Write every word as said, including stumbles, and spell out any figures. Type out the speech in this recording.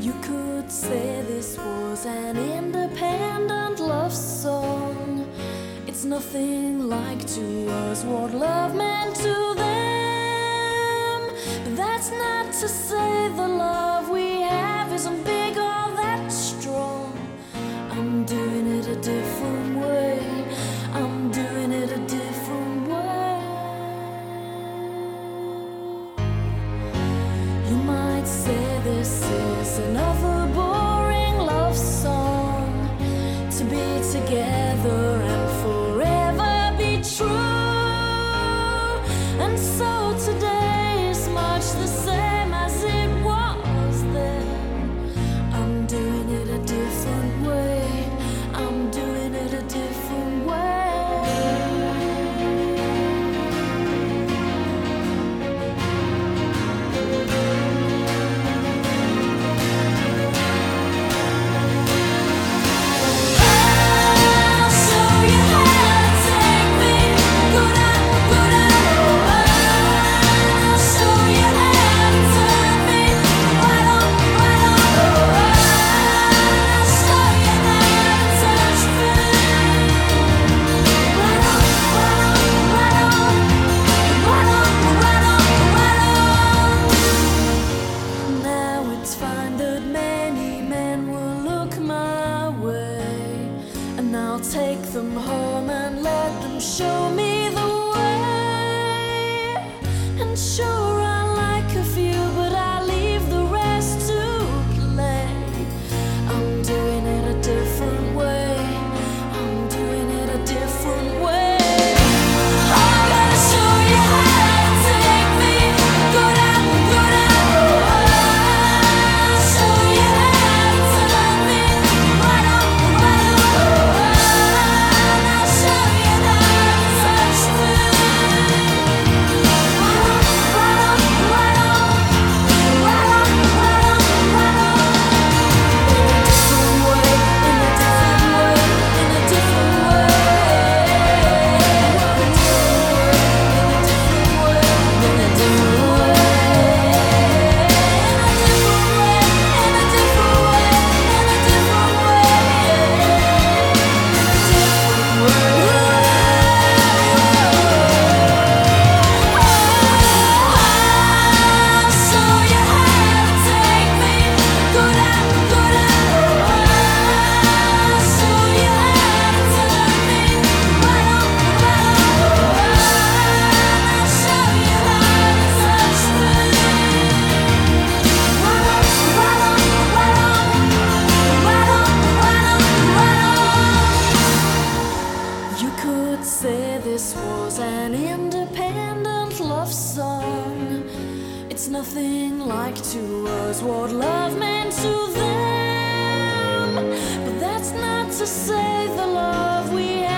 You could say this was an independent love song. It's nothing like to us what love meant to them. But that's not to say the love we have isn't big or that strong. I'm doing it a different way. I'm doing it a different way. You might say this is another boring love song, to be together and forever be true. And so today is much the same as it was then. I'm doing it a different way. I'm doing it a different way. I'll take them home and let them show me the way. And sure, I like a few, but I leave the rest to play. I'm doing it a different way. I'm doing it a different way. I'm gonna show you how to take me good out, good out. I'll show you how to turn me right on, right on. Say this was an independent love song. It's nothing like to us what love meant to them. But that's not to say the love we have